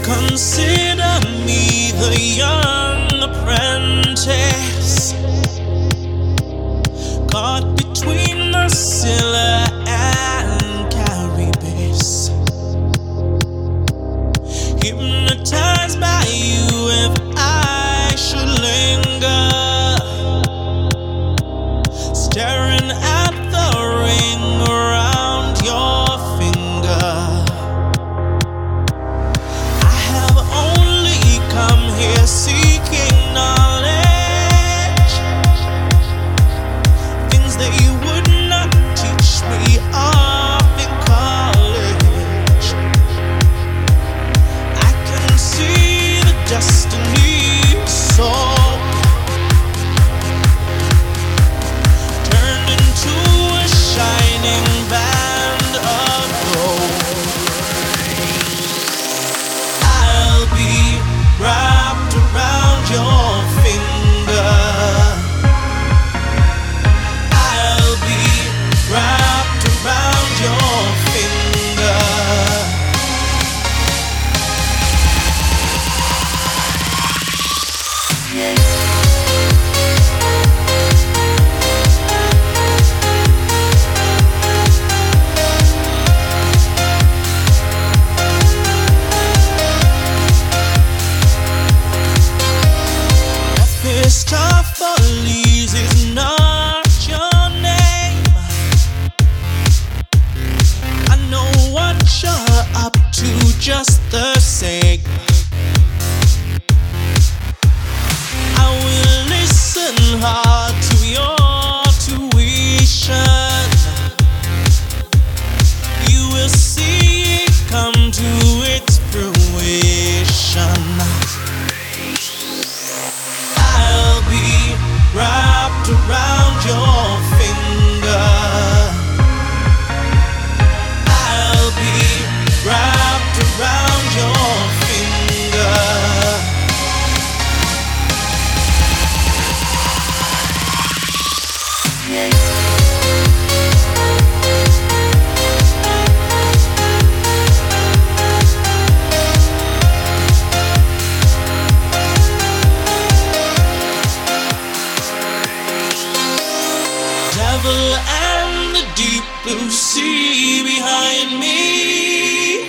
Consider me the young apprentice, caught between the Scylla and Charybdis, hypnotized by you if I should linger, staring at the ring around your finger. I have only come here seeking knowledge, things that you would not teach me off in college. I can see the destiny so turned into a shining band of gold. I'll be wrapped around your finger. I'll be wrapped around your finger. Mephistopheles is not your name. I know what you're up to just the same. I will listen hard to your tuition. You will see it come to its fruition. I'll be wrapped around your finger. I'll be wrapped around your finger. Devil and the deep blue sea behind me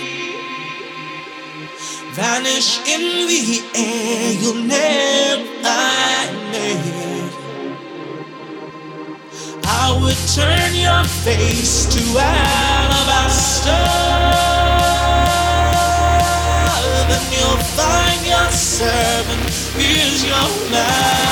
vanish in the air, you'll never find me. I would turn your face to alabaster, then you'll find your servant is your man.